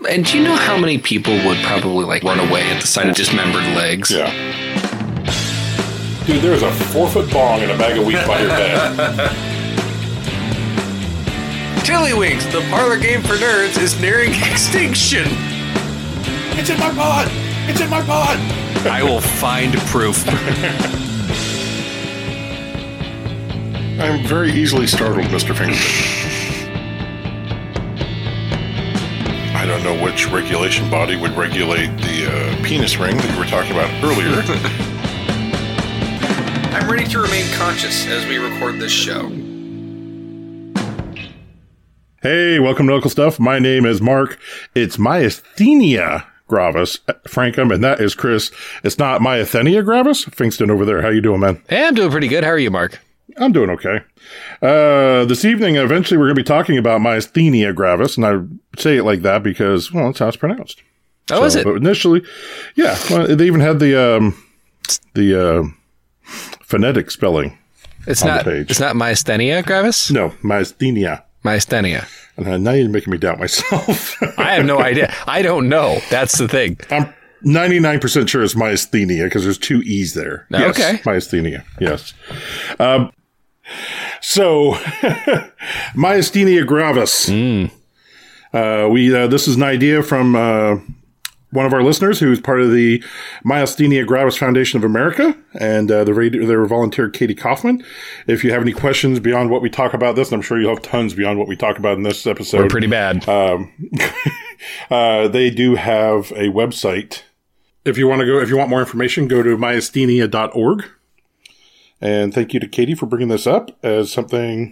And do you know how many people would probably like run away at the sight of dismembered legs? Yeah. Dude, there's a 4-foot bong and a bag of wheat by your bed. Tiddlywinks, the parlor game for nerds, is nearing extinction. It's in my pod! It's in my pod! I will find proof. I'm very easily startled, Mr. Fingerton. I don't know which regulation body would regulate the penis ring that you were talking about earlier. I'm ready to remain conscious as we record this show. Hey, welcome to Local Stuff. My name is Mark. It's Myasthenia gravis, Frankum, and that is Chris. It's not Myasthenia gravis. Fingston over there. How you doing, man? Hey, I'm doing pretty good. How are you, Mark? I'm doing okay. This evening, eventually, we're going to be talking about Myasthenia gravis, and I say it like that because, well, that's how it's pronounced. Oh, is it? But initially, yeah. Well, they even had the phonetic spelling. It's on not. the page. It's not myasthenia gravis. No, Myasthenia. Myasthenia. And now you're making me doubt myself. I have no idea. I don't know. That's the thing. I'm 99% sure it's myasthenia because there's 2 E's there. Yes, okay. Myasthenia. Yes. So, Myasthenia gravis. This is an idea from one of our listeners who's part of the Myasthenia Gravis Foundation of America, and their volunteer, Katie Kaufman. If you have any questions beyond what we talk about this, and I'm sure you'll have tons beyond what we talk about in this episode. We're pretty bad. They do have a website. If you want more information, go to myasthenia.org. And thank you to Katie for bringing this up as something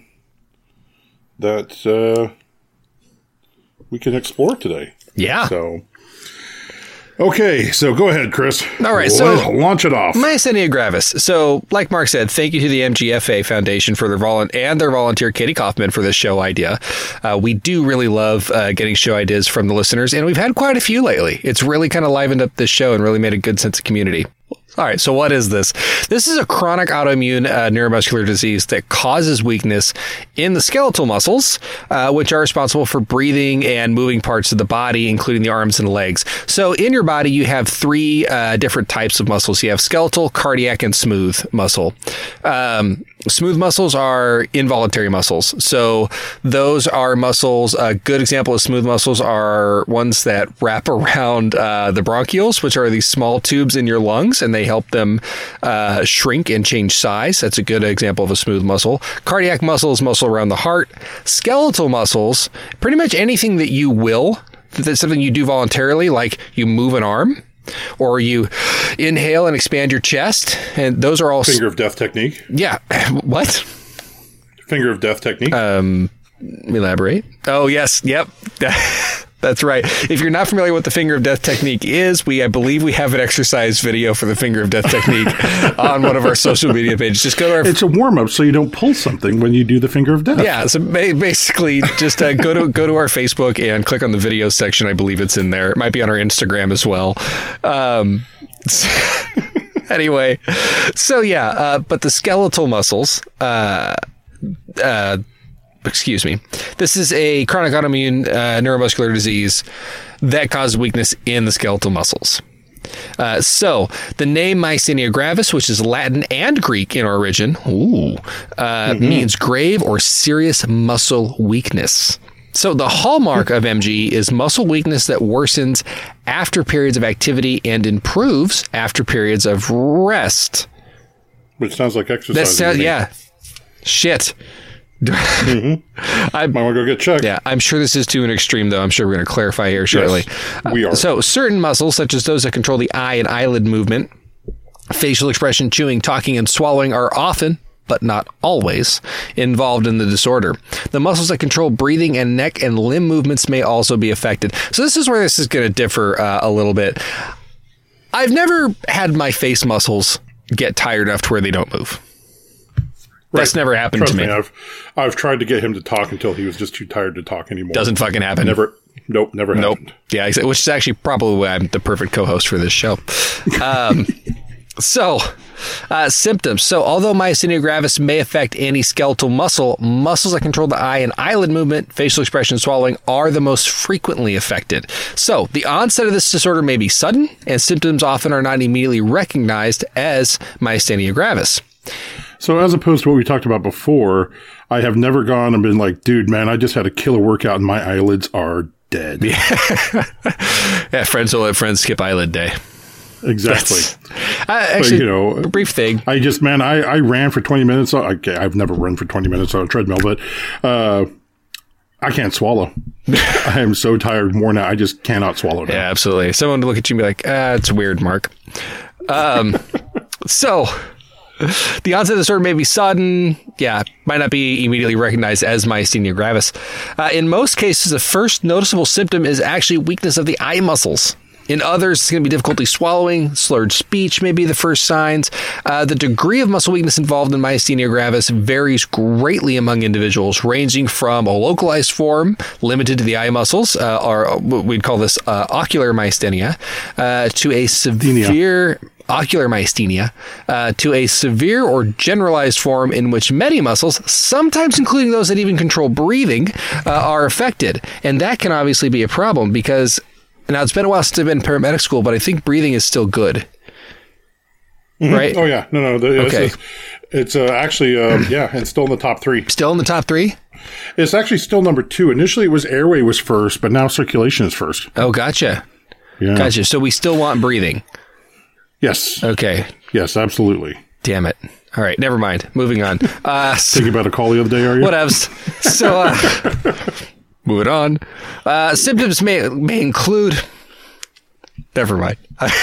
that we can explore today. Yeah. So, okay. So go ahead, Chris. All right. Let's So launch it off. Myasthenia gravis. So, like Mark said, thank you to the MGFA Foundation for their volunteer, Katie Kaufman, for this show idea. We do really love getting show ideas from the listeners, and we've had quite a few lately. It's really kind of livened up this show and really made a good sense of community. All right, so what is this? This is a chronic autoimmune neuromuscular disease that causes weakness in the skeletal muscles, which are responsible for breathing and moving parts of the body, including the arms and legs. So in your body, you have 3 different types of muscles. You have skeletal, cardiac, and smooth muscle. Smooth muscles are involuntary muscles. So those are muscles. A good example of smooth muscles are ones that wrap around the bronchioles, which are these small tubes in your lungs, and they help them shrink and change size. That's a good example of a smooth muscle. Cardiac muscles, muscle around the heart. Skeletal muscles, pretty much anything that you will, that's something you do voluntarily, like you move an arm, or you inhale and expand your chest, and those are all Finger of death technique. Yeah. What? Finger of death technique. Elaborate. Oh, yes. Yep. That's right. If you're not familiar with the finger of death technique is, I believe we have an exercise video for the finger of death technique on one of our social media pages. Just go to our... It's a warm-up so you don't pull something when you do the finger of death. Yeah, so basically just go to our Facebook and click on the video section. I believe it's in there. It might be on our Instagram as well. Anyway, so yeah, but the skeletal muscles... excuse me. This is a chronic autoimmune neuromuscular disease that causes weakness in the skeletal muscles. So the name Myasthenia gravis, which is Latin and Greek in origin, means grave or serious muscle weakness. So the hallmark of MG is muscle weakness that worsens after periods of activity and improves after periods of rest. Which sounds like exercise. Yeah. Shit. I might want to go get checked. Yeah, I'm sure this is to an extreme, though. I'm sure we're going to clarify here shortly. Yes, we are. So certain muscles, such as those that control the eye and eyelid movement, facial expression, chewing, talking, and swallowing, are often, but not always, involved in the disorder. The muscles that control breathing and neck and limb movements may also be affected. So this is where this is going to differ a little bit. I've never had my face muscles get tired enough to where they don't move. Right. That's never happened Trust to me. I've tried to get him to talk until he was just too tired to talk anymore. Doesn't fucking happen. Never happened. Yeah, which is actually probably why I'm the perfect co-host for this show. So, symptoms. So, although myasthenia gravis may affect any skeletal muscles that control the eye and eyelid movement, facial expression, and swallowing are the most frequently affected. So, the onset of this disorder may be sudden, and symptoms often are not immediately recognized as myasthenia gravis. So, as opposed to what we talked about before, I have never gone and been like, dude, man, I just had a killer workout and my eyelids are dead. Yeah, friends will let friends skip eyelid day. Exactly. Actually, but, a brief thing. I ran for 20 minutes. Okay, I've never run for 20 minutes on a treadmill, but I can't swallow. I am so tired, worn out. I just cannot swallow now. Yeah, absolutely. Someone would look at you and be like, it's weird, Mark. So, the onset of the disorder may be sudden. Yeah, might not be immediately recognized as myasthenia gravis. In most cases, the first noticeable symptom is actually weakness of the eye muscles. In others, it's going to be difficulty swallowing, slurred speech may be the first signs. The degree of muscle weakness involved in myasthenia gravis varies greatly among individuals, ranging from a localized form limited to the eye muscles, or we'd call this ocular myasthenia, to a severe ocular myasthenia, to a severe or generalized form in which many muscles, sometimes including those that even control breathing, are affected. And that can obviously be a problem because now, it's been a while since I've been in paramedic school, but I think breathing is still good. Mm-hmm. Right? Oh, yeah. No. Okay. It's actually, it's still in the top 3. Still in the top 3? It's actually still number 2. Initially, it was airway was first, but now circulation is first. Oh, gotcha. Yeah. Gotcha. So we still want breathing. Yes. Okay. Yes, absolutely. Damn it. All right. Never mind. Moving on. Thinking about a call the other day, are you? Whatevs. So, moving on. Symptoms may include... Never mind.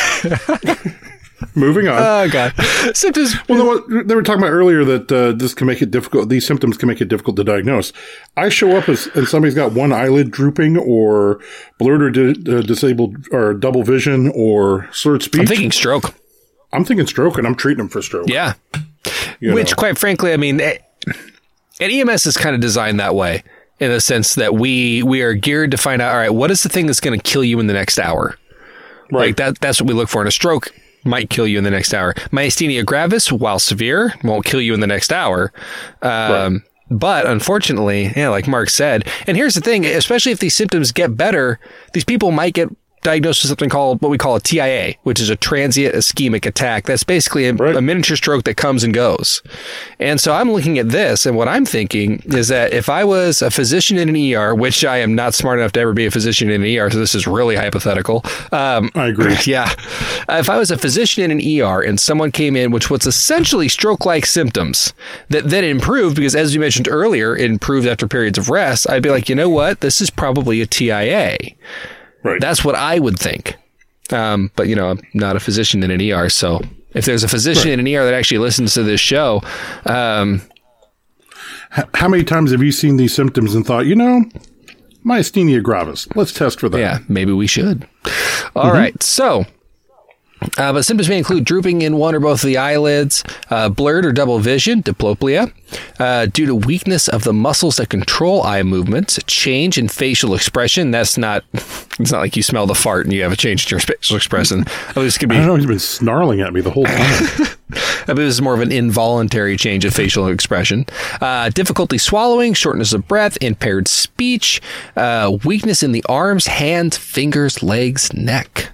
Moving on. Oh, God. Symptoms... Well, they were talking about earlier that this can make it difficult. These symptoms can make it difficult to diagnose. I show up and somebody's got one eyelid drooping or blurred or disabled or double vision or slurred speech. I'm thinking stroke. I'm thinking stroke, and I'm treating them for stroke. Yeah. Which, quite frankly, I mean, and EMS is kind of designed that way. In the sense that we are geared to find out, all right, what is the thing that's going to kill you in the next hour? Right. Like that's what we look for in a stroke. Might kill you in the next hour. Myasthenia gravis, while severe, won't kill you in the next hour. Right. But unfortunately, like Mark said, and here's the thing, especially if these symptoms get better, these people might get diagnosed with something called what we call a TIA, which is a transient ischemic attack. That's basically a miniature stroke that comes and goes. And so I'm looking at this, and what I'm thinking is that if I was a physician in an ER, which I am not smart enough to ever be a physician in an ER, so this is really hypothetical. I agree. Yeah. If I was a physician in an ER and someone came in which was essentially stroke-like symptoms that then improved, because as you mentioned earlier, it improved after periods of rest, I'd be like, you know what? This is probably a TIA. Right. That's what I would think. But, I'm not a physician in an ER. So if there's a physician in an ER that actually listens to this show. How many times have you seen these symptoms and thought, myasthenia gravis, let's test for that? Yeah, maybe we should. All right. So, but symptoms may include drooping in one or both of the eyelids, blurred or double vision, diplopia, due to weakness of the muscles that control eye movements, change in facial expression. It's not like you smell the fart and you have a change in your facial expression. I don't know, he's been snarling at me the whole time. This is more of an involuntary change of facial expression. Difficulty swallowing, shortness of breath, impaired speech, weakness in the arms, hands, fingers, legs, neck.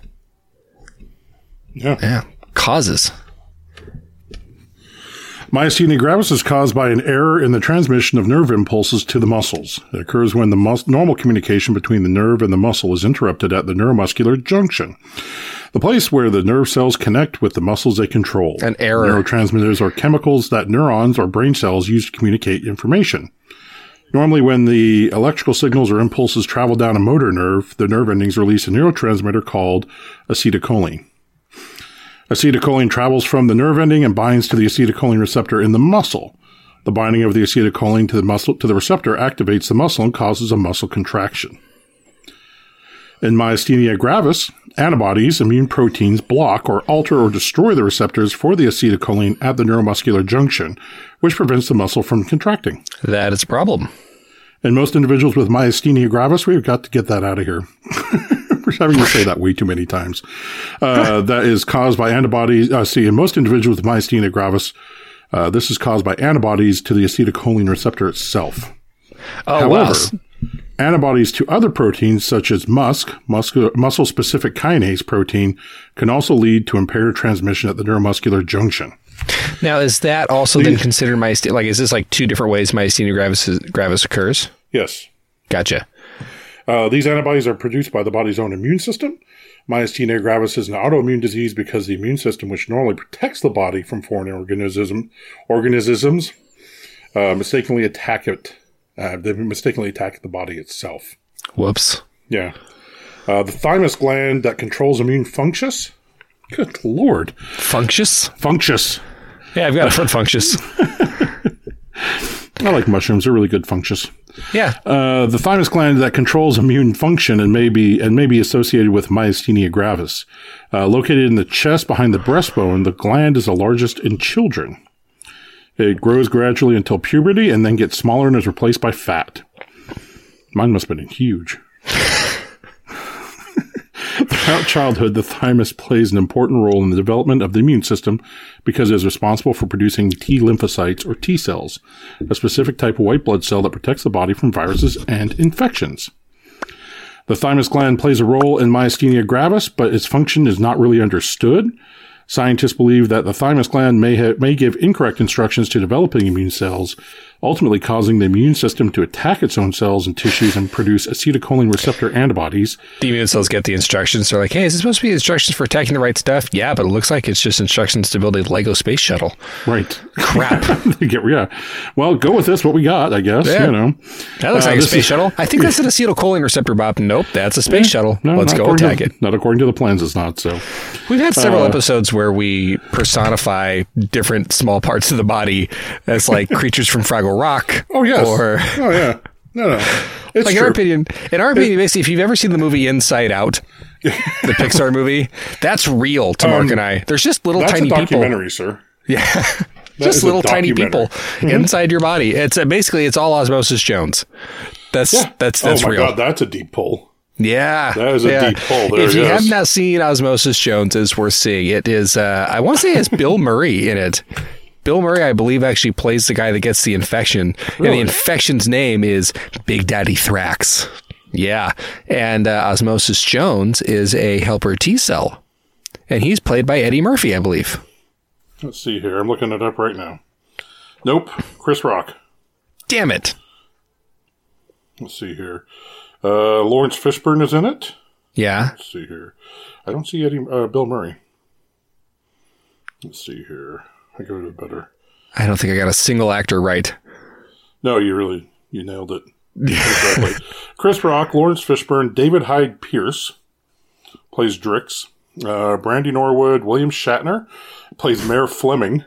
Yeah. Causes. Myasthenia gravis is caused by an error in the transmission of nerve impulses to the muscles. It occurs when the normal communication between the nerve and the muscle is interrupted at the neuromuscular junction, the place where the nerve cells connect with the muscles they control. An error. Neurotransmitters are chemicals that neurons or brain cells use to communicate information. Normally, when the electrical signals or impulses travel down a motor nerve, the nerve endings release a neurotransmitter called acetylcholine. Acetylcholine travels from the nerve ending and binds to the acetylcholine receptor in the muscle. The binding of the acetylcholine to the receptor activates the muscle and causes a muscle contraction. In myasthenia gravis, antibodies, immune proteins, block or alter or destroy the receptors for the acetylcholine at the neuromuscular junction, which prevents the muscle from contracting. That is a problem. In most individuals with myasthenia gravis, we've got to get that out of here. We're having to say that way too many times. That is caused by antibodies. In most individuals with myasthenia gravis, this is caused by antibodies to the acetylcholine receptor itself. Oh, However, wow. antibodies to other proteins such as muscle-specific kinase protein can also lead to impaired transmission at the neuromuscular junction. Now, is that also then considered myasthenia? Like, is this like two different ways myasthenia gravis occurs? Yes. Gotcha. These antibodies are produced by the body's own immune system. Myasthenia gravis is an autoimmune disease because the immune system, which normally protects the body from foreign organisms, mistakenly attack it. They mistakenly attack the body itself. Whoops. Yeah. The thymus gland that controls immune functions. Good Lord. Functious? Yeah, I've got a foot functious. I like mushrooms. They're really good functions. Yeah. The thymus gland that controls immune function and may be associated with myasthenia gravis. Located in the chest behind the breastbone, the gland is the largest in children. It grows gradually until puberty and then gets smaller and is replaced by fat. Mine must have been huge. Throughout childhood, the thymus plays an important role in the development of the immune system because it is responsible for producing T lymphocytes or T cells, a specific type of white blood cell that protects the body from viruses and infections. The thymus gland plays a role in myasthenia gravis, but its function is not really understood. Scientists believe that the thymus gland may give incorrect instructions to developing immune cells, ultimately causing the immune system to attack its own cells and tissues and produce acetylcholine receptor antibodies. The immune cells get the instructions. They're like, hey, is this supposed to be instructions for attacking the right stuff? Yeah, but it looks like it's just instructions to build a Lego space shuttle. Right. Crap. Yeah. Well, go with this, what we got, I guess. Yeah. You know. That looks like a space shuttle. I think that's an acetylcholine receptor, Bob. Nope, that's a space shuttle. No, let's go attack it. Not according to the plans, it's not. So we've had several episodes where we personify different small parts of the body as like creatures from Fraggle Rock. Oh, yes. Oh, yeah. No. It's like true. In our opinion, basically, if you've ever seen the movie Inside Out, the Pixar movie, that's real to Mark and I. There's just little tiny people. That's a documentary, sir. Yeah. Just little tiny people inside your body. It's basically it's all Osmosis Jones. That's real. Oh my God, that's a deep pull. Yeah. That is a deep pull there. If you have not seen Osmosis Jones, it's worth seeing. It is, I want to say it has Bill Murray in it. Bill Murray, I believe, actually plays the guy that gets the infection. Really? And the infection's name is Big Daddy Thrax. Yeah. And Osmosis Jones is a helper T cell. And he's played by Eddie Murphy, I believe. Let's see here. I'm looking it up right now. Nope. Chris Rock. Damn it. Let's see here. Lawrence Fishburne is in it. Yeah. Let's see here. I don't see Bill Murray. Let's see here. I go to better. I don't think I got a single actor right. No, you nailed it. Exactly. Chris Rock, Lawrence Fishburne, David Hyde Pierce plays Drix. Brandy Norwood, William Shatner plays Mayor Fleming.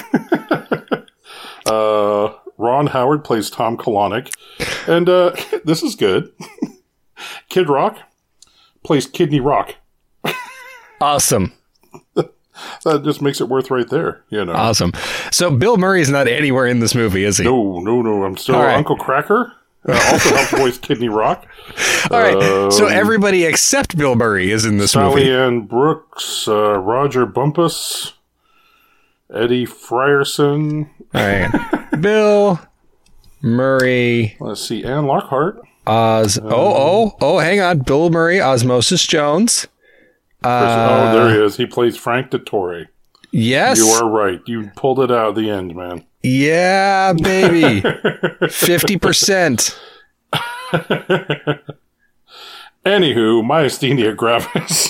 Ron Howard plays Tom Kalanick. And this is good. Kid Rock plays Kidney Rock. Awesome. That just makes it worth right there, you know. Awesome. So Bill Murray is not anywhere in this movie, is he? No. I'm still right. Uncle Cracker. Also helps voice Kidney Rock. All right. So everybody except Bill Murray is in this movie. Sally Ann Brooks, Roger Bumpus, Eddie Frierson. All right. Bill Murray. Let's see. Ann Lockhart. Hang on. Bill Murray, Osmosis Jones. There he is. He plays Frank DeTore. Yes. You are right. You pulled it out at the end, man. Yeah, baby. 50%. Anywho, myasthenia gravis.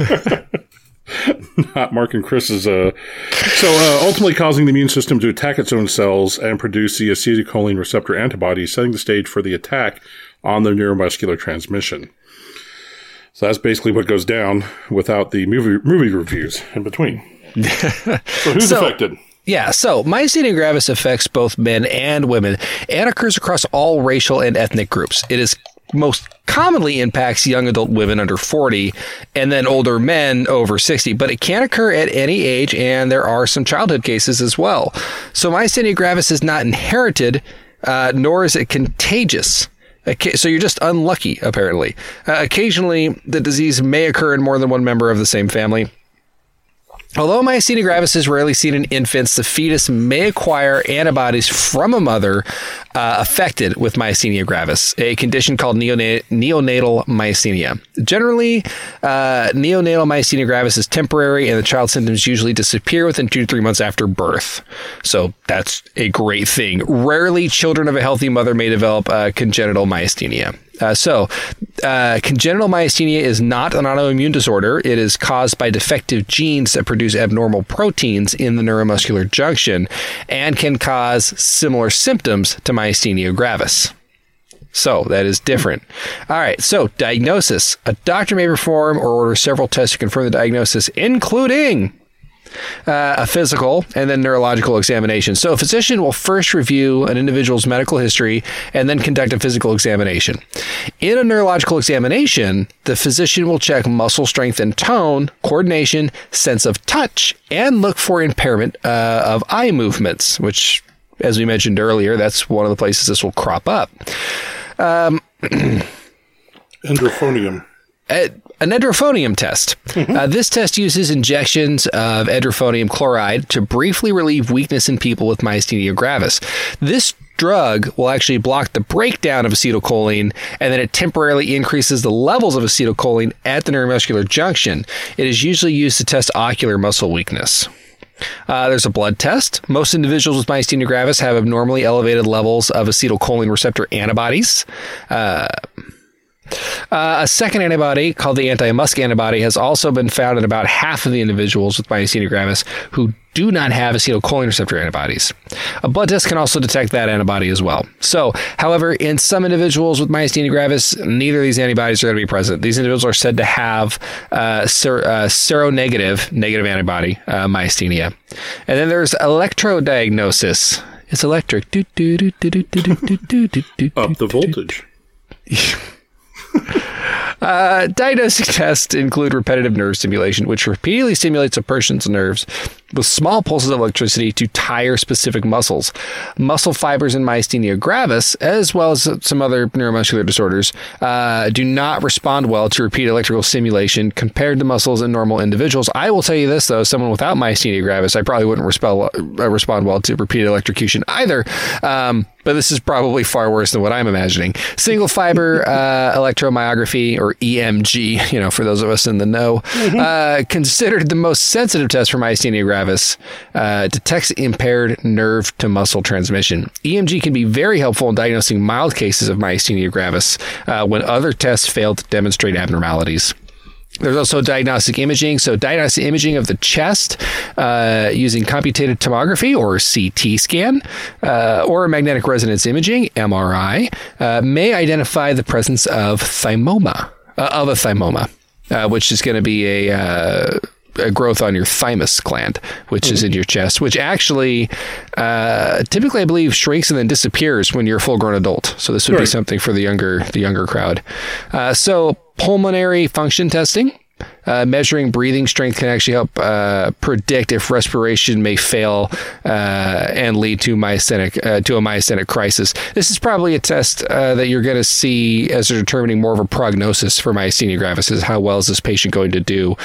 Not Mark and Chris's. Ultimately causing the immune system to attack its own cells and produce the acetylcholine receptor antibodies, setting the stage for the attack on the neuromuscular transmission. So that's basically what goes down without the movie reviews in between. So who's affected? Yeah, so myasthenia gravis affects both men and women and occurs across all racial and ethnic groups. It is most commonly impacts young adult women under 40 and then older men over 60, but it can occur at any age, and there are some childhood cases as well. So myasthenia gravis is not inherited, nor is it contagious. So you're just unlucky, apparently. Occasionally, the disease may occur in more than one member of the same family. Although myasthenia gravis is rarely seen in infants, the fetus may acquire antibodies from a mother affected with myasthenia gravis, a condition called neonatal myasthenia. Generally, neonatal myasthenia gravis is temporary, and the child's symptoms usually disappear within 2 to 3 months after birth. So that's a great thing. Rarely, children of a healthy mother may develop congenital myasthenia. Congenital myasthenia is not an autoimmune disorder. It is caused by defective genes that produce abnormal proteins in the neuromuscular junction and can cause similar symptoms to myasthenia gravis. So that is different. All right. So diagnosis. A doctor may perform or order several tests to confirm the diagnosis, including a physical and then neurological examination. So a physician will first review an individual's medical history and then conduct a physical examination. In a neurological examination, the physician will check muscle strength and tone, coordination, sense of touch, and look for impairment of eye movements, which, as we mentioned earlier, that's one of the places this will crop up. Edrophonium. An edrophonium test. This test uses injections of edrophonium chloride to briefly relieve weakness in people with myasthenia gravis. This drug will actually block the breakdown of acetylcholine, and then it temporarily increases the levels of acetylcholine at the neuromuscular junction. It is usually used to test ocular muscle weakness. There's a blood test. Most individuals with myasthenia gravis have abnormally elevated levels of acetylcholine receptor antibodies. A second antibody, called the anti-MuSK antibody, has also been found in about half of the individuals with myasthenia gravis who do not have acetylcholine receptor antibodies. A blood test can also detect that antibody as well. So, however, in some individuals with myasthenia gravis, neither of these antibodies are going to be present. These individuals are said to have seronegative, negative antibody myasthenia. And then there's electrodiagnosis. It's electric. Up the voltage. Diagnostic tests include repetitive nerve stimulation, which repeatedly stimulates a person's nerves with small pulses of electricity to tire specific muscles. Muscle fibers in myasthenia gravis, as well as some other neuromuscular disorders, do not respond well to repeated electrical stimulation compared to muscles in normal individuals. I will tell you this, though, someone without myasthenia gravis, I probably wouldn't respond well to repeated electrocution either. But this is probably far worse than what I'm imagining. Single fiber electromyography, or EMG, for those of us in the know, considered the most sensitive test for myasthenia gravis, detects impaired nerve to muscle transmission. EMG can be very helpful in diagnosing mild cases of myasthenia gravis when other tests fail to demonstrate abnormalities. There's also diagnostic imaging. So diagnostic imaging of the chest using computated tomography or CT scan or magnetic resonance imaging, MRI, may identify the presence of thymoma, which is going to be a growth on your thymus gland, which is in your chest, which actually typically, I believe, shrinks and then disappears when you're a full-grown adult. So this would be something for the younger crowd. So pulmonary function testing, measuring breathing strength, can actually help predict if respiration may fail and lead to a myasthenic crisis. This is probably a test that you're going to see as determining more of a prognosis for myasthenia gravis, is how well is this patient going to do,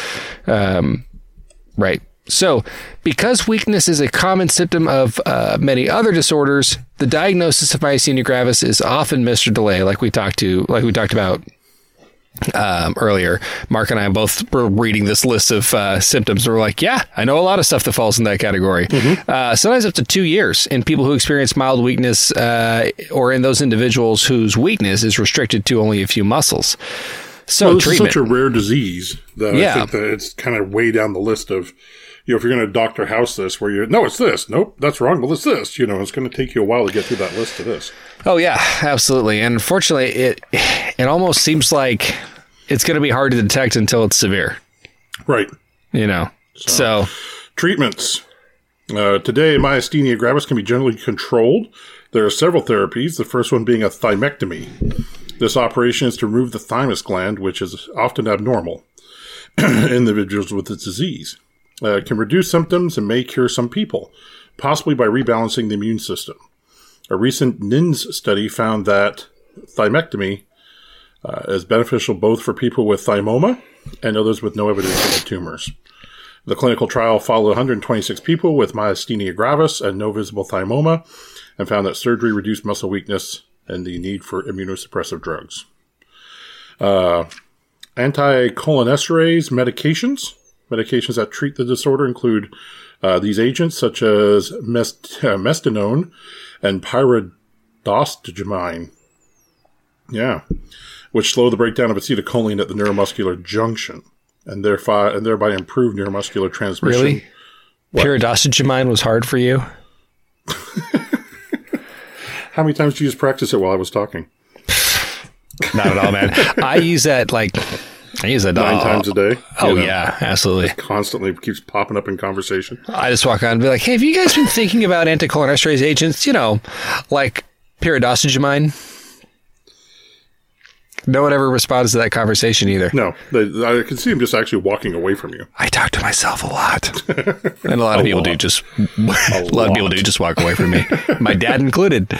right? So, because weakness is a common symptom of many other disorders, the diagnosis of myasthenia gravis is often missed or delayed, like we talked about earlier. Mark and I both were reading this list of symptoms, and we're like, yeah, I know a lot of stuff that falls in that category. Sometimes up to 2 years in people who experience mild weakness, or in those individuals whose weakness is restricted to only a few muscles. So this is such a rare disease that I think that it's kind of way down the list of, if you're going to Dr. House this, where no, it's this. Nope, that's wrong. Well, it's this. It's going to take you a while to get through that list of this. Oh, yeah, absolutely. And unfortunately, it almost seems like it's going to be hard to detect until it's severe. Right. So treatments. Today, myasthenia gravis can be generally controlled. There are several therapies, the first one being a thymectomy. This operation is to remove the thymus gland, which is often abnormal in individuals with this disease. It can reduce symptoms and may cure some people, possibly by rebalancing the immune system. A recent NINDS study found that thymectomy is beneficial both for people with thymoma and others with no evidence of tumors. The clinical trial followed 126 people with myasthenia gravis and no visible thymoma and found that surgery reduced muscle weakness and the need for immunosuppressive drugs. Anticholinesterase medications that treat the disorder include these agents such as mestinone and pyridostigmine. Yeah, which slow the breakdown of acetylcholine at the neuromuscular junction and thereby improve neuromuscular transmission. Really? Pyridostigmine was hard for you? How many times did you just practice it while I was talking? Not at all, man. I use that 9 times a day. Oh, yeah, absolutely. It constantly keeps popping up in conversation. I just walk on and be like, hey, have you guys been thinking about anticholinesterase agents? Like pyridostigmine? No one ever responds to that conversation either. No, I can see him just actually walking away from you. I talk to myself a lot. And a lot of people do just walk away from me. My dad included.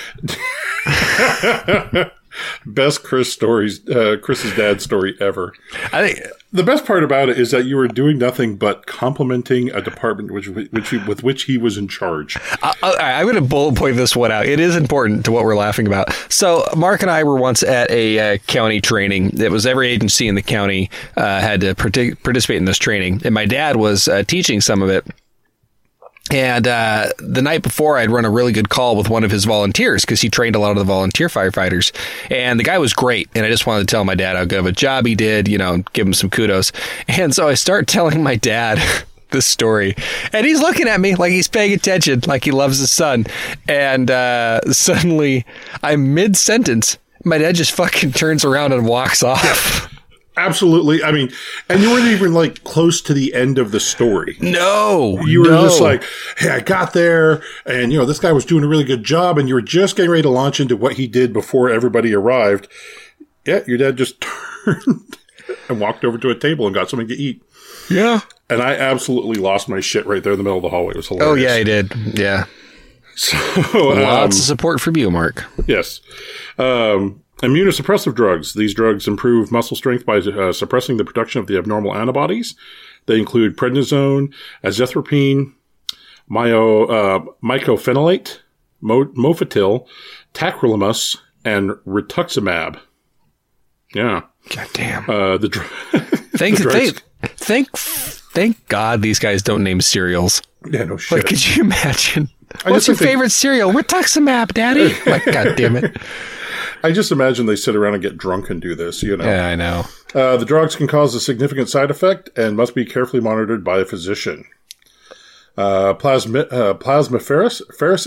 Best Chris's dad story ever. I think the best part about it is that you were doing nothing but complimenting a department with which he was in charge. I'm going to bullet point this one out. It is important to what we're laughing about. So Mark and I were once at a county training. It was every agency in the county had to participate in this training. And my dad was teaching some of it. And the night before, I'd run a really good call with one of his volunteers because he trained a lot of the volunteer firefighters. And the guy was great. And I just wanted to tell my dad how good of a job he did, give him some kudos. And so I start telling my dad this story. And he's looking at me like he's paying attention, like he loves his son. And suddenly, I'm mid-sentence. My dad just fucking turns around and walks off. Absolutely. I mean, and you weren't even close to the end of the story. No. You were just like, hey, I got there and, this guy was doing a really good job and you were just getting ready to launch into what he did before everybody arrived. Yeah, your dad just turned and walked over to a table and got something to eat. Yeah. And I absolutely lost my shit right there in the middle of the hallway. It was hilarious. Oh, yeah, I did. Yeah. So, lots of support from you, Mark. Yes. Immunosuppressive drugs. These drugs improve muscle strength by suppressing the production of the abnormal antibodies. They include prednisone, azithromycin, mycophenolate, mofetil, tacrolimus, and rituximab. Yeah. God damn. Thank God these guys don't name cereals. Yeah, no shit. Could you imagine? What's your favorite cereal? Rituximab, Daddy. God damn it. I just imagine they sit around and get drunk and do this, Yeah, I know. The drugs can cause a significant side effect and must be carefully monitored by a physician. Plasmapheresis?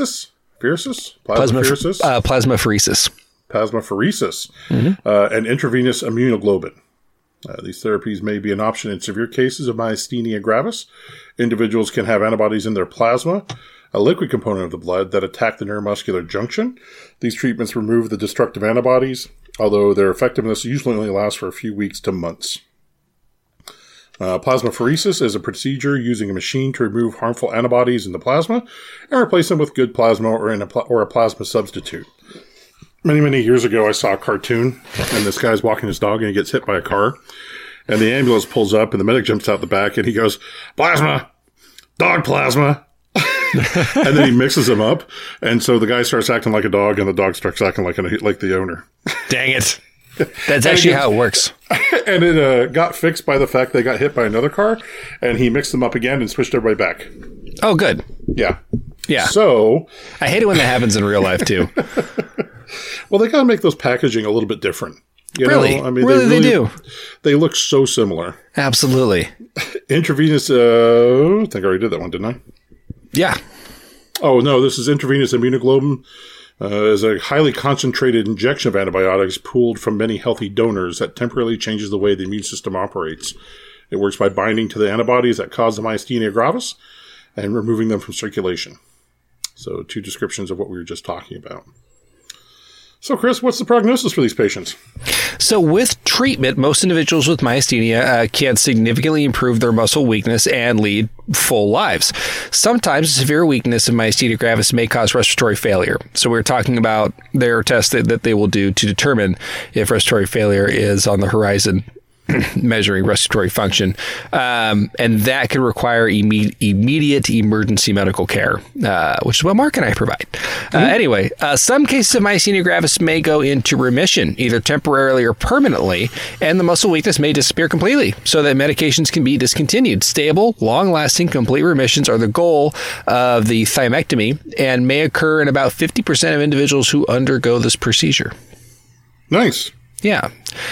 Plasmapheresis. Mm-hmm. And intravenous immunoglobulin. These therapies may be an option in severe cases of myasthenia gravis. Individuals can have antibodies in their plasma, a liquid component of the blood, that attack the neuromuscular junction. These treatments remove the destructive antibodies, although their effectiveness usually only lasts for a few weeks to months. Plasmapheresis is a procedure using a machine to remove harmful antibodies in the plasma and replace them with good plasma or a plasma substitute. Many, many years ago, I saw a cartoon, and this guy's walking his dog, and he gets hit by a car, and the ambulance pulls up, and the medic jumps out the back, and he goes, "Plasma! Dog plasma!" And then he mixes them up, and so the guy starts acting like a dog, and the dog starts acting like the owner. Dang it. That's actually how it works. And it got fixed by the fact they got hit by another car, and he mixed them up again and switched everybody back. Oh, good. Yeah. Yeah. So I hate it when that happens in real life, too. Well, they got to make those packaging a little bit different. Really? I mean, they do. They look so similar. Absolutely. Intravenous, I think I already did that one, didn't I? Yeah. Oh, no, this is intravenous immunoglobulin. Is a highly concentrated injection of antibiotics pooled from many healthy donors that temporarily changes the way the immune system operates. It works by binding to the antibodies that cause the myasthenia gravis and removing them from circulation. So 2 descriptions of what we were just talking about. So, Chris, what's the prognosis for these patients? So with treatment, most individuals with myasthenia can significantly improve their muscle weakness and lead full lives. Sometimes severe weakness of myasthenia gravis may cause respiratory failure. So we're talking about their test that they will do to determine if respiratory failure is on the horizon, measuring respiratory function, and that can require immediate emergency medical care, which is what Mark and I provide. Anyway, some cases of myasthenia gravis may go into remission, either temporarily or permanently, and the muscle weakness may disappear completely, so that medications can be discontinued. Stable, long-lasting, complete remissions are the goal of the thymectomy and may occur in about 50% of individuals who undergo this procedure. Nice. Yeah.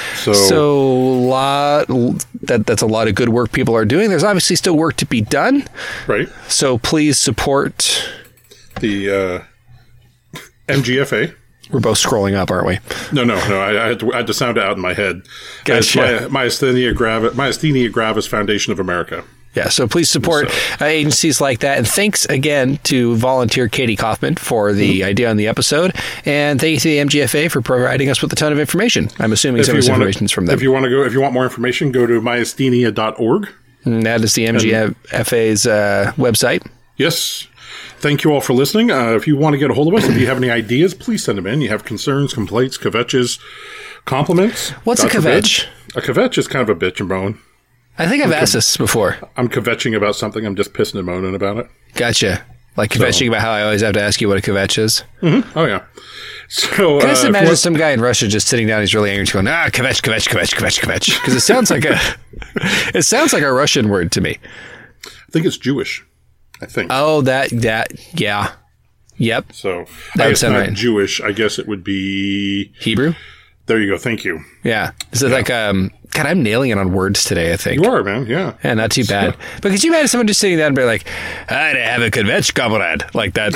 So that's a lot of good work people are doing. There's obviously still work to be done. Right. So please support the MGFA. We're both scrolling up, aren't we? No. I had to sound it out in my head. Gotcha. Myasthenia Gravis Foundation of America. Yeah, so please support agencies like that. And thanks again to volunteer Katie Kaufman for the idea on the episode. And thank you to the MGFA for providing us with a ton of information. I'm assuming some of this information is from them. If you want more information, go to myasthenia.org. And that is the MGFA's website. Yes. Thank you all for listening. If you want to get a hold of us, if you have any ideas, please send them in. You have concerns, complaints, kvetches, compliments. What's a kvetch? A kvetch is kind of a bitch and moan. I think I've asked this before. I'm kvetching about something. I'm just pissing and moaning about it. Gotcha. Like kvetching about how I always have to ask you what a kvetch is. Mm-hmm. Oh, yeah. So, I just imagine some guy in Russia just sitting down, he's really angry, going, kvetch. Because it sounds like a Russian word to me. I think it's Jewish. I think. Oh, yeah. Yep. So, that would it's sound not right. Jewish. I guess it would be Hebrew? There you go. Thank you. Yeah. Is it like, God, I'm nailing it on words today, I think. You are, man. Yeah. Yeah, not too bad. But could you imagine someone just sitting down and be like, I'd have a kvetch, comrade. Like that.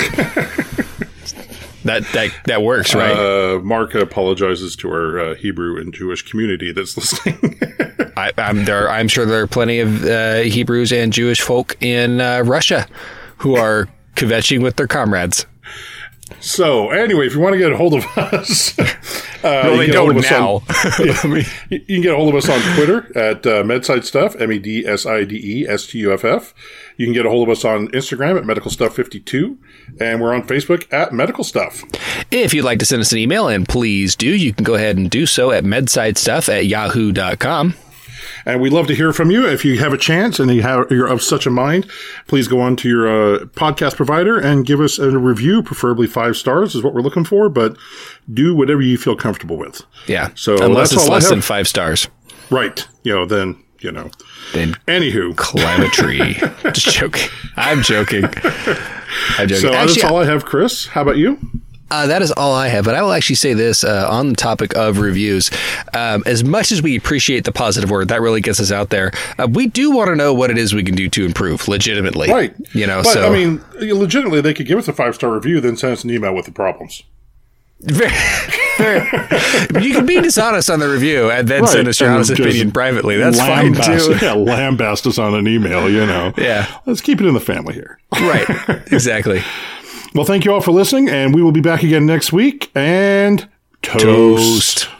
that works, right? Mark apologizes to our Hebrew and Jewish community that's listening. I'm sure there are plenty of Hebrews and Jewish folk in Russia who are kvetching with their comrades. So, anyway, if you want to get a hold of us... well, they don't now. You can get a hold of us on Twitter at MedSideStuff, MedSideStuff. You can get a hold of us on Instagram at MedicalStuff52, and we're on Facebook at Medical Stuff. If you'd like to send us an email, and please do, you can go ahead and do so at medsidestuff@yahoo.com. And we'd love to hear from you. If you have a chance and you're of such a mind, please go on to your podcast provider and give us a review, preferably 5 stars is what we're looking for, but do whatever you feel comfortable with. Yeah. So unless it's less than 5 stars. Right. Then anywho. Climb a tree. Just joking. I'm joking. So that's all I have, Chris. How about you? That is all I have, but I will actually say this on the topic of reviews. As much as we appreciate the positive word, that really gets us out there. We do want to know what it is we can do to improve legitimately. Right. But, I mean, legitimately, they could give us a 5-star review, then send us an email with the problems. You can be dishonest on the review and then send us your honest opinion privately. That's fine too. Yeah, lambast us on an email, Yeah. Let's keep it in the family here. Right. Exactly. Well, thank you all for listening, and we will be back again next week. And toast.